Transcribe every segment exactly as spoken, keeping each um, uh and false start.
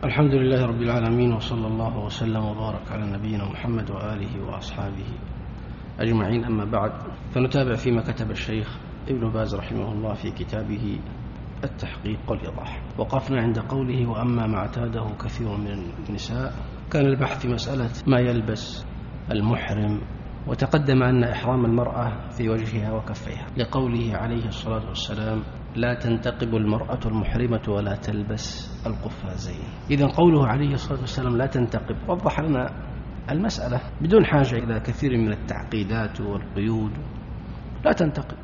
الحمد لله رب العالمين، وصلى الله وسلم وبارك على نبينا محمد وآله وأصحابه أجمعين. أما بعد، فنتابع فيما كتب الشيخ ابن باز رحمه الله في كتابه التحقيق والإيضاح. وقفنا عند قوله: وأما ما اعتاده كثير من النساء. كان البحث في مسألة ما يلبس المحرم، وتقدم أن إحرام المرأة في وجهها وكفيها، لقوله عليه الصلاة والسلام: لا تنتقب المرأة المحرمة ولا تلبس القفازين. إذن قوله عليه الصلاة والسلام لا تنتقب وضح لنا المسألة بدون حاجة إلى كثير من التعقيدات والقيود. لا تنتقب،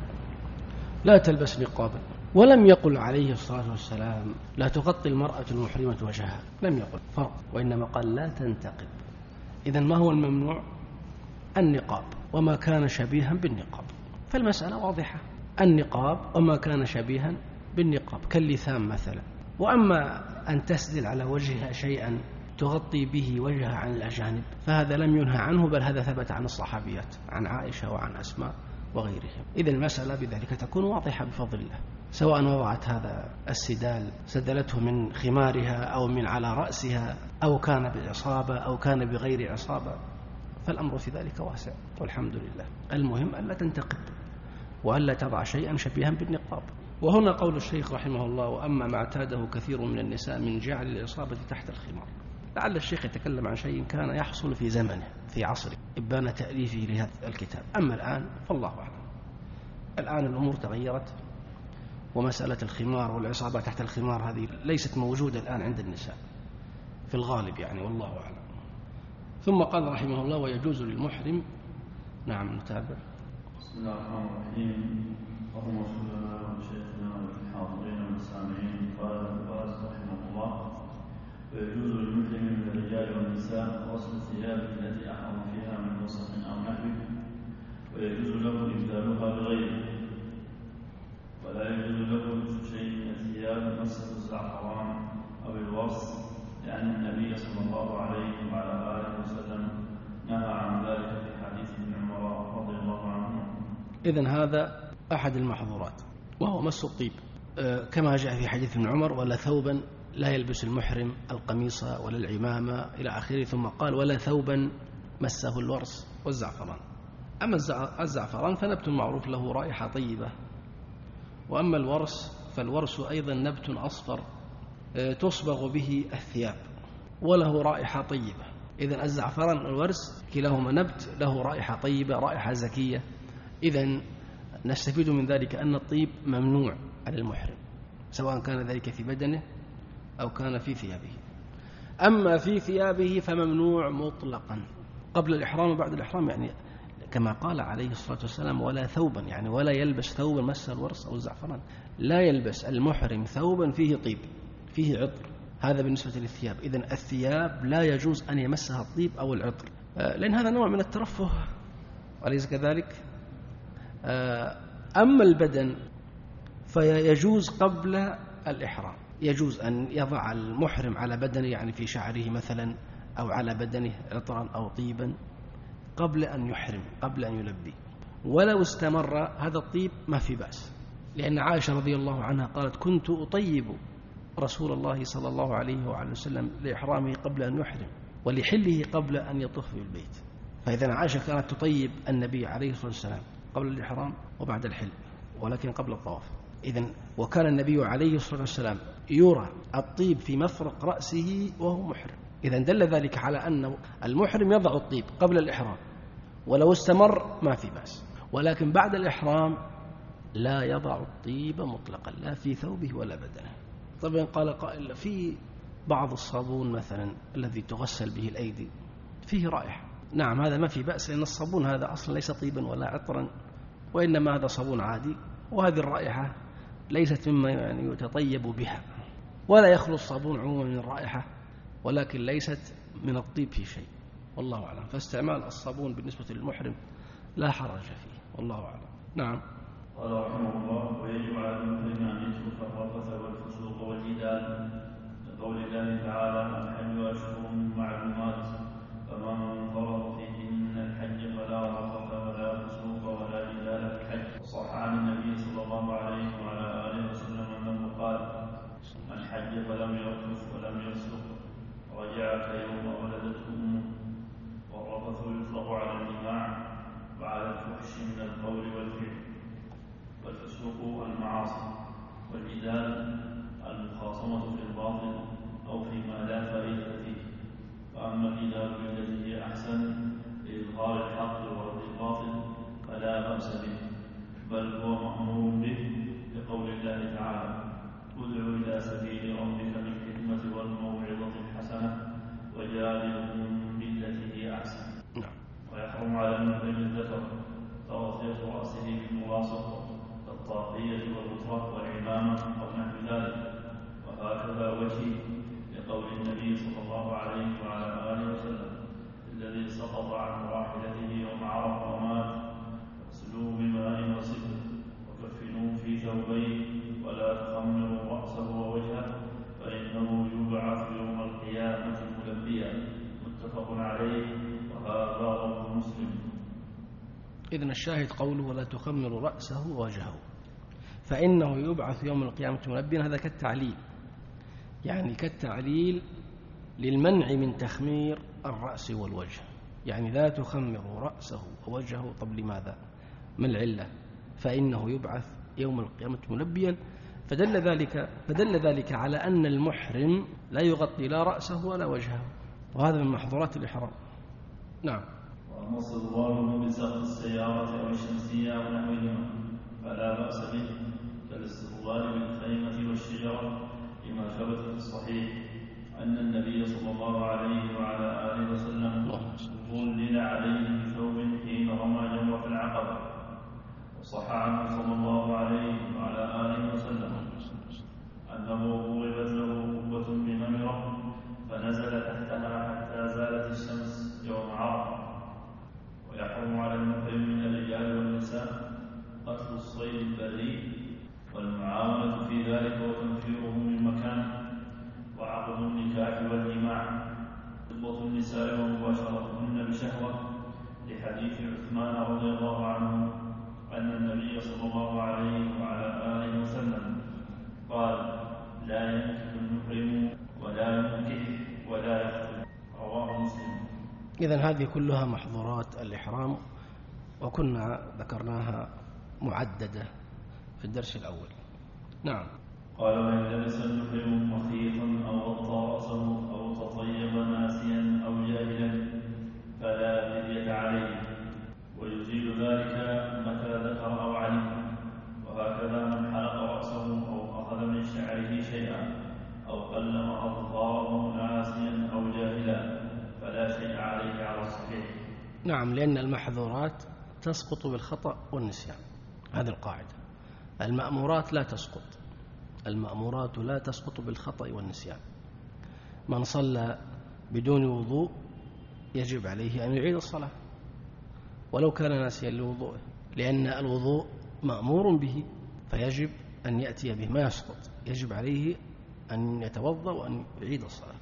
لا تلبس نقابا. ولم يقل عليه الصلاة والسلام لا تغطي المرأة المحرمة وجهها، لم يقل فرق، وإنما قال لا تنتقب. إذن ما هو الممنوع؟ النقاب وما كان شبيها بالنقاب. فالمسألة واضحة، النقاب وما كان شبيها بالنقاب كاللثام مثلا. وأما أن تسدل على وجهها شيئا تغطي به وجهها عن الأجانب فهذا لم ينهى عنه، بل هذا ثبت عن الصحابيات، عن عائشة وعن أسماء وغيرهم. إذن المسألة بذلك تكون واضحة بفضل الله، سواء وضعت هذا السدال سدلته من خمارها أو من على رأسها أو كان بعصابة أو كان بغير عصابة، فالأمر في ذلك واسع والحمد لله. المهم ألا تنتقب وألا تضع شيئا شبيها بالنقاب. وهنا قول الشيخ رحمه الله: وأما ما اعتاده كثير من النساء من جعل الإصابة تحت الخمار. لعل الشيخ يتكلم عن شيء كان يحصل في زمنه في عصره إبان تأليفه لهذا الكتاب. أما الآن فالله أعلم، الآن الأمور تغيرت، ومسألة الخمار والعصابة تحت الخمار هذه ليست موجودة الآن عند النساء في الغالب يعني، والله أعلم. ثم قال رحمه الله: ويجوز للمحرم. نعم نتابع. بسم الله الرحمن الرحيم. اللهم صل على شيخنا والحاضرين والسامعين. قال ابن باز رحمه الله: ويجوز للمحرم من الرجال والنساء غسل الثياب التي احرم فيها من وسخ او نحوه، ويجوز له ابدالها بغيره، ولا يجوز له لبس شيء من الثياب مسه الزعفران او الورس، لان النبي صلى الله عليه وعلى اله وسلم نهى عن ذلك في حديث ابن عمر رضي الله عنه. إذن هذا أحد المحظورات، وهو مس الطيب كما جاء في حديث ابن عمر: ولا ثوبا لا يلبس المحرم القميص ولا العمامة إلى آخره. ثم قال: ولا ثوبا مسه الورس والزعفران. أما الزعفران فنبت معروف له رائحة طيبة، وأما الورس فالورس أيضا نبت أصفر تصبغ به الثياب وله رائحة طيبة. إذن الزعفران والورس كلاهما نبت له رائحة طيبة، رائحة زكية. إذن نستفيد من ذلك أن الطيب ممنوع على المحرم، سواء كان ذلك في بدنه أو كان في ثيابه. أما في ثيابه فممنوع مطلقا قبل الإحرام وبعد الإحرام، يعني كما قال عليه الصلاة والسلام: ولا ثوبا، يعني ولا يلبس ثوبا مس الورس أو الزعفران. لا يلبس المحرم ثوبا فيه طيب فيه عطر، هذا بالنسبة للثياب. إذن الثياب لا يجوز أن يمسها الطيب أو العطر، لأن هذا نوع من الترفه، أليس كذلك؟ أما البدن فيجوز قبل الإحرام، يجوز أن يضع المحرم على بدنه، يعني في شعره مثلا أو على بدنه عطرا أو طيبا قبل أن يحرم، قبل أن يلبي. ولو استمر هذا الطيب ما في بأس، لأن عائشة رضي الله عنها قالت: كنت أطيب رسول الله صلى الله عليه وعلى وسلم لإحرامه قبل أن يحرم ولحله قبل أن يطوف بالبيت. فإذا عائشة كانت تطيب النبي عليه الصلاة والسلام قبل الإحرام وبعد الحل، ولكن قبل الطواف. إذن وكان النبي عليه الصلاة والسلام يرى الطيب في مفرق رأسه وهو محرم. إذن دل ذلك على أن المحرم يضع الطيب قبل الإحرام، ولو استمر ما في بأس، ولكن بعد الإحرام لا يضع الطيب مطلقا، لا في ثوبه ولا بدنه. طبعا قال قائل: في بعض الصابون مثلا الذي تغسل به الأيدي فيه رائحة. نعم هذا ما في بأس، لأن الصابون هذا أصلا ليس طيبا ولا عطرا، وإنما هذا صابون عادي، وهذه الرائحة ليست مما يعني يتطيب بها، ولا يخلو الصابون عموما من الرائحة، ولكن ليست من الطيب في شيء، والله أعلم. فاستعمال الصابون بالنسبة للمحرم لا حرج فيه، والله أعلم. نعم. قال رحمه الله: ويجب على المحرم أن يترك الرفث والفسوق والجدال، لقول الله تعالى: الحج أشهر معلومات، فمن فرض فيهن الحج فلا رفث ولا فسوق ولا جدال في الحج. وصح عن النبي صلى الله عليه وعلى آله وسلم أنه قال: من حج فلم يرفث ولم يفسق ذاك يوم ولدته أمه. والرفث يطلق على الجماع وعلى الفحش من القول والفعل. والفسوق المعاصي. والجدال المخاصمة في الباطل أو فيما لا فائدة فيه. فأما الجدال بالتي هي أحسن لإظهار الحق ورد الباطل فلا بأس به، بل هو مأمور به لقول الله تعالى: ادع إلى سبيل ربك بالحكمة والموعظة الحسنة وجادلهم بالتي هي أحسن. ويحرم على المحرم الذكر تغطية رأسه بالملاصق كالطاقية والغطرة والعمامة أو نحو ذلك، وهكذا وجهه لقول النبي صلى الله عليه وعلى آله وسلم: الذي سقط عن راحلته يوم عرف ومات اغسلوه بماء وسدر وكفنوه في ثوبين ولا تخمروا رأسه ووجهه فإنه يبعث يوم القيامة ملبيا. متفق عليه، وهذا رواه مسلم. إذن الشاهد قوله: ولا تخمر رأسه ووجهه، فإنه يبعث يوم القيامة ملبيا. هذا كالتعليل، يعني كالتعليل للمنع من تخمير الرأس والوجه، يعني لا تخمر رأسه ووجهه. طب لماذا؟ ما العلة؟ فإنه يبعث يوم القيامة ملبيا، فدل ذلك, فدل ذلك على أن المحرم لا يغطي لا رأسه ولا وجهه، وهذا من محظورات الإحرام. نعم. وأما استظلاله بسقف السيارة أو الشمسية أو نحوهما فلا بأس به، كالاستظلال بالخيمة والشجرة، لما ثبت في الصحيح أن النبي صلى الله عليه وعلى آله وسلم ظلل عليه بثوب حين رمى جمرة العقبة. وصح عنه صلى الله عليه وعلى آله وسلم أنه ضربت له قبة بنمرة فنزل تحتها حتى زالت الشمس يوم عرفة. ويحرم على المحرم من الرجال والنساء قتل الصيد البري والمعاونة في ذلك وتنفيره من مكان، وعقد النكاح والجماع، خطبة النساء ومباشرتهن بشهوة، لحديث عثمان رضي الله عنه أن النبي صلى الله عليه وعلى آله وسلم قال: لا ينكح المحرم ولا ينكح ولا يخطب. رواه مسلم. إذن هذه كلها محظورات الإحرام، وكنا ذكرناها معددة في الدرس الأول. نعم. قال: وإن لبس المحرم مخيطا أو غطى رأسه أو تطيب ناسيا أو جاهلا فلا فدية عليه، ويزيل ذلك متى ذكر أو علم. وهكذا من حلق رأسه أو أخذ من شعره شيئا أو قلم أظفاره ناسيا أو جاهلا فلا شيء عليه على الصحيح. نعم، لأن المحظورات تسقط بالخطأ والنسيان، هذه القاعدة. المأمورات لا تسقط، المأمورات لا تسقط بالخطأ والنسيان. من صلى بدون وضوء يجب عليه أن يعيد الصلاة ولو كان ناسيا لوضوءه، لأن الوضوء مأمور به فيجب أن يأتي به، ما يسقط، يجب عليه أن يتوضأ وأن يعيد الصلاة.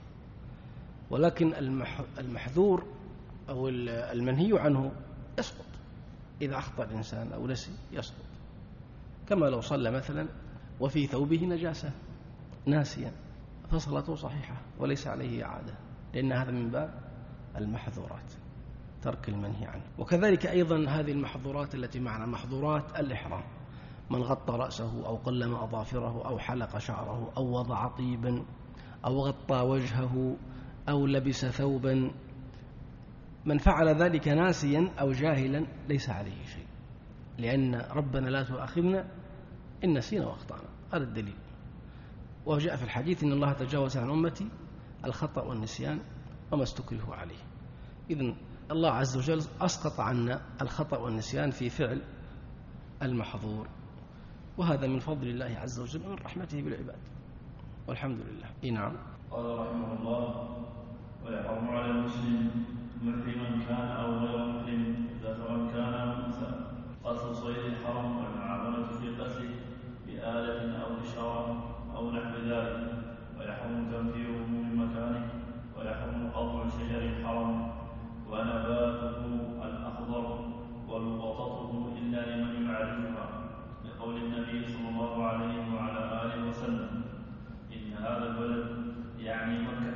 ولكن المحذور أو المنهي عنه يسقط، إذا أخطأ الإنسان أو نسي يسقط، كما لو صلى مثلا وفي ثوبه نجاسة ناسيا فصلاته صحيحة وليس عليه إعادة، لأن هذا من باب المحظورات، ترك المنهي عنه. وكذلك أيضا هذه المحظورات التي معنا محظورات الإحرام: من غطى رأسه أو قلم أظافره أو حلق شعره أو وضع طيبا أو غطى وجهه أو لبس ثوبا، من فعل ذلك ناسيا أو جاهلا ليس عليه شيء، لأن ربنا لا تؤاخذنا إن نسينا وأخطأنا، هذا الدليل. وجاء في الحديث: إن الله تجاوز عن أمتي الخطأ والنسيان وما استكرهوا عليه. إذن الله عز وجل أسقط عنا الخطأ والنسيان في فعل المحظور، وهذا من فضل الله عز وجل ومن رحمته بالعباد، والحمد لله. نعم. قال رحمه الله: ويحرم على المسلم محرما كان أو غير محرم ذكرا كان أو أنثى قتل صيد الحرم والمعاملة في قتله بآلة أو إشارة أو نحو ذلك، ويحرم تنفيره من مكانه، ويحرم قطع شجر الحرم ونباته الأخضر ولقطته إلا لمن يعرفها، لقول النبي صلى الله عليه وعلى آله وسلم: إن هذا البلد يعني مكة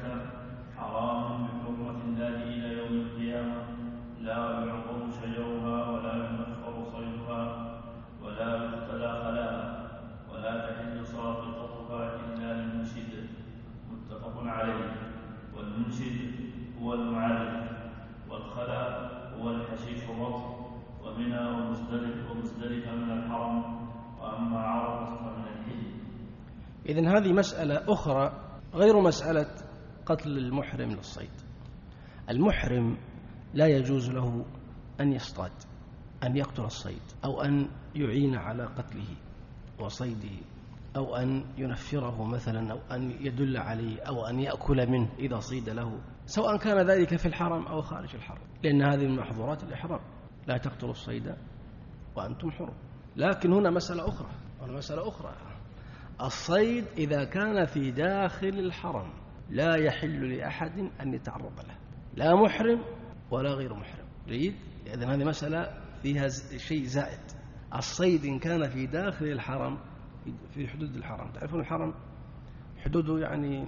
والمنشد هو المعرف، والخلا هو الحشيش الرطب، ومنى ومزدلف ومزدلفة من الحرم، وأما عرفة فمن الحل. إذن هذه مسألة أخرى غير مسألة قتل المحرم للصيد. المحرم لا يجوز له أن يصطاد، أن يقتل الصيد، أو أن يعين على قتله وصيده، أو أن ينفره مثلا، أو أن يدل عليه، أو أن يأكل منه إذا صيد له، سواء كان ذلك في الحرم أو خارج الحرم، لأن هذه من محظورات الإحرام، لا تقتلوا الصيد وأنتم حرم. لكن هنا مسألة أخرى، هنا مسألة أخرى الصيد إذا كان في داخل الحرم لا يحل لأحد أن يتعرض له، لا محرم ولا غير محرم. جيد؟ إذن هذه مسألة فيها شيء زائد. الصيد إن كان في داخل الحرم، في حدود الحرم، تعرفون الحرم حدوده يعني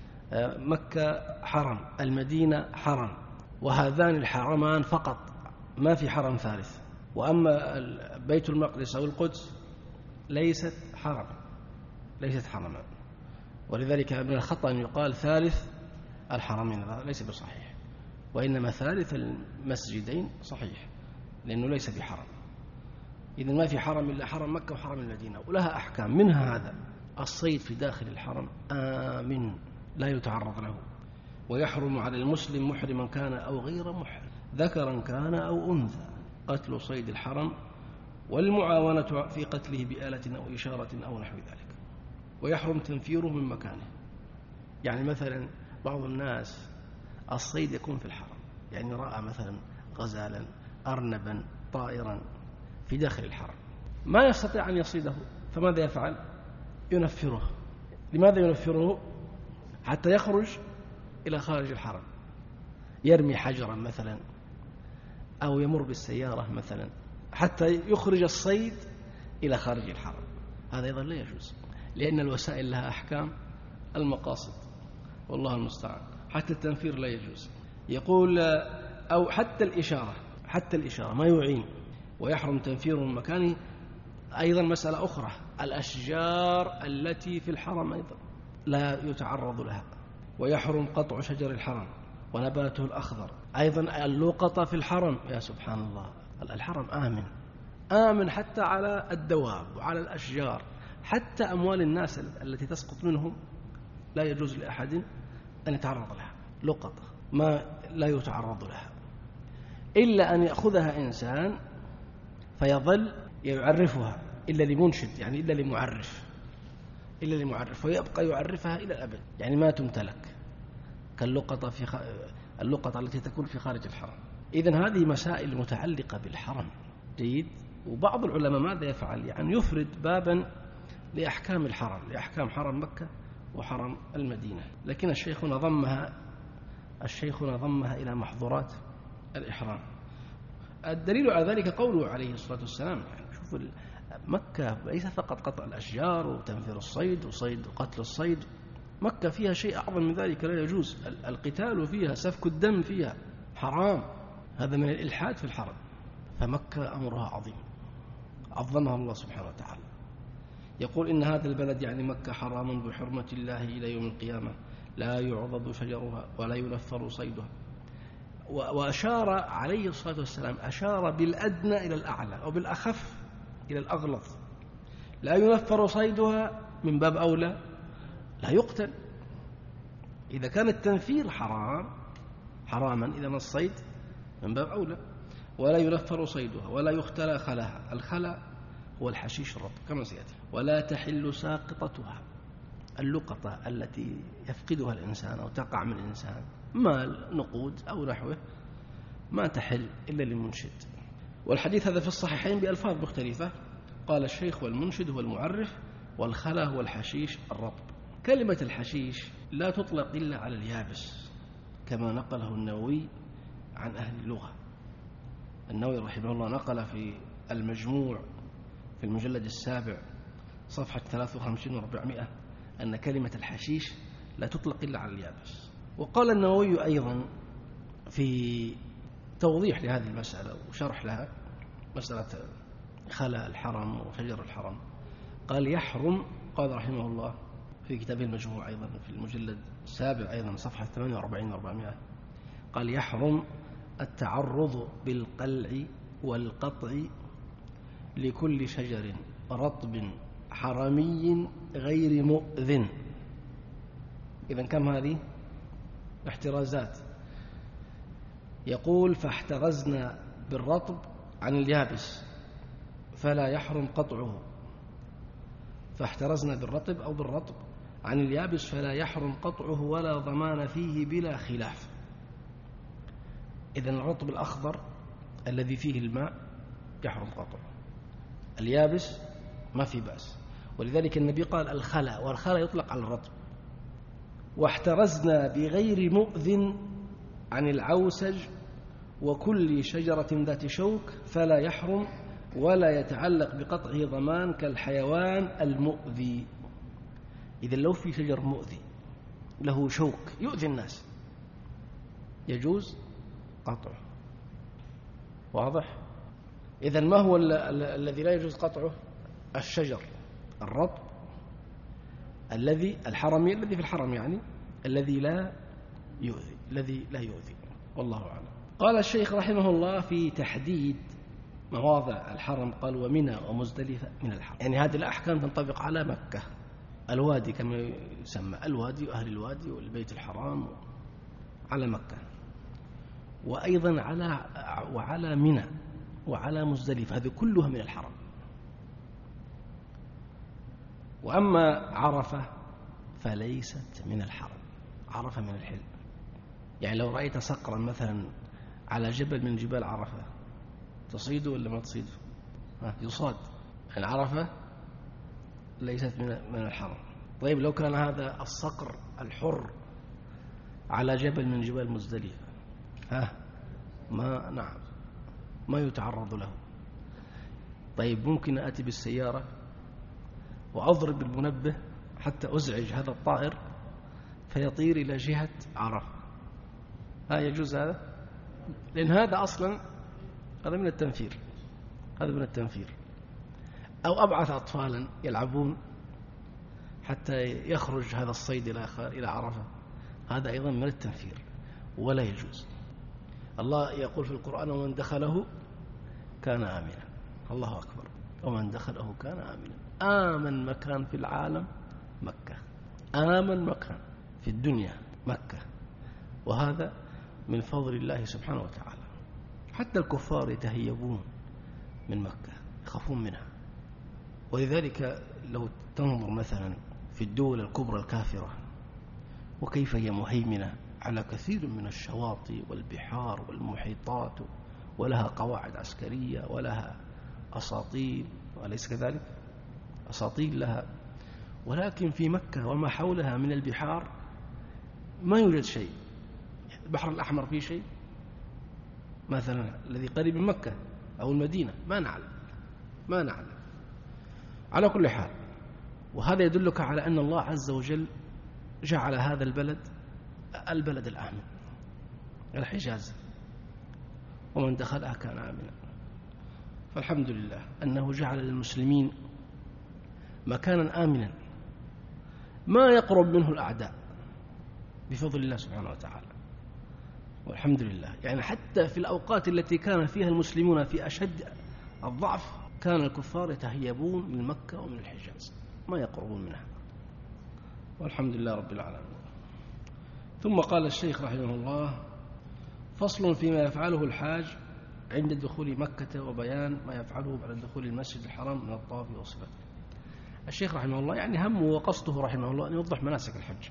مكة حرم، المدينة حرم، وهذان الحرمان فقط، ما في حرم ثالث. وأما بيت المقدس أو القدس ليست حرم، ليست حرما، ولذلك من الخطأ أن يقال ثالث الحرمين، هذا ليس بصحيح، وإنما ثالث المسجدين صحيح، لأنه ليس بحرم. إذن ما في حرم إلا حرم مكة وحرم المدينة، ولها أحكام، منها هذا الصيد في داخل الحرم آمن لا يتعرض له، ويحرم على المسلم محرما كان أو غير محرم، ذكرا كان أو أنثى، قتل صيد الحرم والمعاونة في قتله بآلة أو إشارة أو نحو ذلك. ويحرم تنفيره من مكانه. يعني مثلا بعض الناس الصيد يكون في الحرم، يعني رأى مثلا غزالا، أرنبا، طائرا في داخل الحرم، ما يستطيع أن يصيده، فماذا يفعل؟ ينفره. لماذا ينفره؟ حتى يخرج إلى خارج الحرم، يرمي حجرا مثلا، أو يمر بالسيارة مثلا، حتى يخرج الصيد إلى خارج الحرم. هذا أيضا لا يجوز، لأن الوسائل لها أحكام المقاصد، والله المستعان. حتى التنفير لا يجوز. يقول أو حتى الإشارة، حتى الإشارة ما يعين، ويحرم تنفيره من مكانه. أيضا مسألة أخرى، الأشجار التي في الحرم أيضا لا يتعرض لها، ويحرم قطع شجر الحرم ونباته الأخضر. أيضا اللقطة في الحرم، يا سبحان الله، الحرم آمن، آمن حتى على الدواب وعلى الأشجار، حتى أموال الناس التي تسقط منهم لا يجوز لأحد أن يتعرض لها. لقطة ما لا يتعرض لها إلا أن يأخذها إنسان فيظل يعرفها، إلا لمنشد، يعني إلا لمعرف، إلا لمعرف، ويبقى يعرفها إلى الأبد، يعني ما تمتلك، كاللقطة في خ... اللقطة التي تكون في خارج الحرم. إذن هذه مسائل متعلقة بالحرم. جيد. وبعض العلماء ماذا يفعل؟ يعني يفرد بابا لأحكام الحرم، لأحكام حرم مكة وحرم المدينة، لكن الشيخ نظمها الشيخ نظمها إلى محظورات الإحرام. الدليل على ذلك قوله عليه الصلاة والسلام، يعني شوفوا مكة ليس فقط قطع الأشجار وتنفير الصيد وصيد وقتل الصيد، مكة فيها شيء أعظم من ذلك لا يجوز، القتال فيها، سفك الدم فيها حرام، هذا من الإلحاد في الحرم. فمكة أمرها عظيم، عظمها الله سبحانه وتعالى. يقول إن هذا البلد يعني مكة حرام بحرمة الله إلى يوم القيامة، لا يعضد شجرها ولا ينفر صيدها. وأشار عليه الصلاة والسلام، أشار بالأدنى إلى الأعلى، أو بالأخف إلى الأغلظ. لا ينفر صيدها من باب أولى لا يقتل. إذا كان التنفير حرام حراما، إذا الصيد من باب أولى. ولا ينفر صيدها ولا يختلى خلاها، الخلا هو الحشيش الرطب كما سيأتي. ولا تحل ساقطتها، اللقطة التي يفقدها الإنسان أو تقع من الإنسان، مال، نقود أو نحوه، ما تحل إلا للمنشد. والحديث هذا في الصحيحين بألفاظ مختلفة. قال الشيخ: والمنشد هو المعرف، والخلا هو الحشيش الرطب. كلمة الحشيش لا تطلق إلا على اليابس، كما نقله النووي عن أهل اللغة. النووي رحمه الله نقل في المجموع في المجلد السابع صفحة ثلاثة وخمسين وأربعمائة أن كلمة الحشيش لا تطلق إلا على اليابس. وقال النووي أيضا في توضيح لهذه المسألة وشرح لها، مسألة خلا الحرم وشجر الحرم، قال: يحرم، قال رحمه الله: في كتابه المجموع أيضا في المجلد السابع أيضا صفحة ثمانية وأربعين وأربعمائة، قال: يحرم التعرض بالقلع والقطع لكل شجر رطب حرمي غير مؤذن. إذن كم هذه؟ احترازات. يقول: فاحترزنا بالرطب عن اليابس فلا يحرم قطعه. فاحترزنا بالرطب أو بالرطب عن اليابس فلا يحرم قطعه ولا ضمان فيه بلا خلاف. إذن الرطب الأخضر الذي فيه الماء يحرم قطعه، اليابس ما في بأس. ولذلك النبي قال: الخلا، والخلا يطلق على الرطب. واحترزنا بغير مؤذن عن العوسج وكل شجرة ذات شوك فلا يحرم ولا يتعلق بقطعه ضمان كالحيوان المؤذي. إذن لو في شجر مؤذي له شوك يؤذي الناس يجوز قطعه. واضح؟ إذن ما هو الذي لا يجوز قطعه؟ الشجر الرطب الذي الحرمي الذي في الحرم، يعني الذي لا يؤذي الذي لا يؤذي والله أعلم. قال الشيخ رحمه الله في تحديد مواضع الحرم، قال: ومنى ومزدلفة من الحرم. يعني هذه الأحكام تنطبق على مكة، الوادي كما يسمى، الوادي وأهل الوادي والبيت الحرام على مكة، وأيضا على وعلى منى وعلى مزدلفة، هذه كلها من الحرم. وأما عرفة فليست من الحرم، عرفة من الحل. يعني لو رأيت صقرا مثلا على جبل من جبال عرفة تصيده ولا ما تصيده؟ يصاد. يعني عرفة ليست من الحرم. طيب لو كان هذا الصقر الحر على جبل من جبال مزدلفة، ها ما نعم ما يتعرض له. طيب ممكن أتي بالسيارة وأضرب المنبه حتى أزعج هذا الطائر فيطير إلى جهة عرفة، ها يجوز هذا؟ لأن هذا أصلا هذا من التنفير، هذا من التنفير. أو أبعث أطفالا يلعبون حتى يخرج هذا الصيد إلى عرفة، هذا أيضا من التنفير ولا يجوز. الله يقول في القرآن: ومن دخله كان آمنا. الله أكبر، ومن دخله كان آمنا. آمن مكان في العالم مكة، آمن مكان في الدنيا مكة، وهذا من فضل الله سبحانه وتعالى. حتى الكفار يتهيبون من مكة، يخافون منها. ولذلك لو تنظر مثلا في الدول الكبرى الكافرة وكيف هي مهيمنة على كثير من الشواطئ والبحار والمحيطات، ولها قواعد عسكرية ولها أساطيل، أليس كذلك؟ أساطيل لها. ولكن في مكة وما حولها من البحار ما يوجد شيء. البحر الأحمر فيه شيء مثلا الذي قريب من مكة أو المدينة؟ ما نعلم ما نعلم على كل حال. وهذا يدلك على أن الله عز وجل جعل هذا البلد البلد الآمن، الحجاز، ومن دخلها كان آمنا. فالحمد لله أنه جعل للمسلمين مكانا آمنا ما يقرب منه الأعداء بفضل الله سبحانه وتعالى، والحمد لله. يعني حتى في الأوقات التي كان فيها المسلمون في أشد الضعف كان الكفار يتهيبون من مكة ومن الحجاز، ما يقربون منها، والحمد لله رب العالمين. ثم قال الشيخ رحمه الله: فصل فيما يفعله الحاج عند دخول مكة وبيان ما يفعله بعد دخول المسجد الحرام من الطواف وصفته. الشيخ رحمه الله يعني همه وقصده رحمه الله أن يوضح مناسك الحج،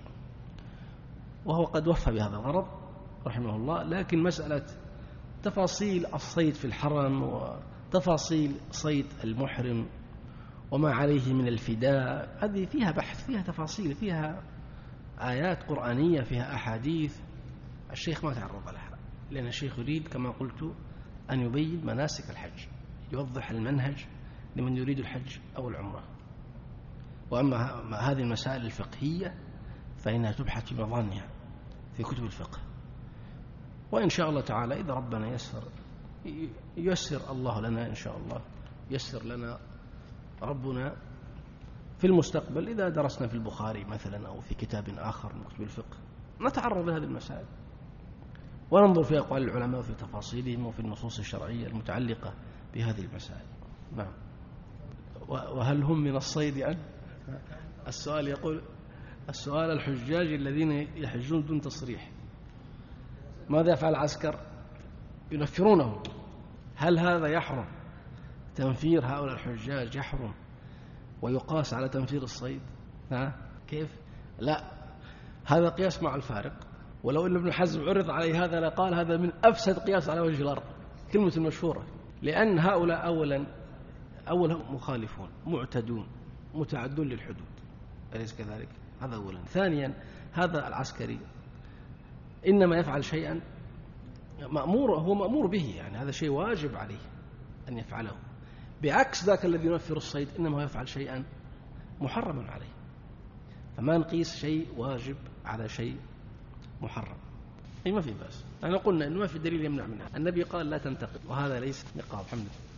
وهو قد وفى بهذا الغرض رحمه الله. لكن مسألة تفاصيل الصيد في الحرم وتفاصيل صيد المحرم وما عليه من الفداء هذه فيها بحث، فيها تفاصيل، فيها آيات قرآنية، فيها أحاديث. الشيخ ما تعرض لها، لأن الشيخ يريد كما قلت أن يبين مناسك الحج، يوضح المنهج لمن يريد الحج أو العمرة. وأما هذه المسائل الفقهية فإنها تبحث في مظانها في كتب الفقه. وإن شاء الله تعالى إذا ربنا يسر ييسر الله لنا إن شاء الله، يسر لنا ربنا في المستقبل إذا درسنا في البخاري مثلا أو في كتاب آخر من كتب الفقه نتعرض لهذه المسائل وننظر في أقوال العلماء وفي تفاصيلهم وفي النصوص الشرعية المتعلقة بهذه المسائل. نعم. وهل هم من الصيد أن؟ السؤال يقول السؤال الحجاج الذين يحجون دون تصريح ماذا يفعل العسكر؟ ينفرونهم. هل هذا يحرم؟ تنفير هؤلاء الحجاج يحرم ويقاس على تنفير الصيد؟ ها؟ كيف؟ لا، هذا قياس مع الفارق. ولو أن ابن حزم عرض عليه هذا لقال هذا من أفسد قياس على وجه الأرض، كلمة المشهورة، لأن هؤلاء أولا أولا مخالفون معتدون متعدون للحدود، أليس كذلك؟ هذا أولا. ثانيا هذا العسكري إنما يفعل شيئا مأمور، هو مأمور به، يعني هذا شيء واجب عليه أن يفعله، بعكس ذاك الذي ينفر الصيد إنما يفعل شيئا محرما عليه. فما نقيس شيء واجب على شيء محرم، أي ما في بأس. أنا قلنا إنه ما في دليل يمنع منها. النبي قال لا تنتقد، وهذا ليس نقاب. الحمد لله.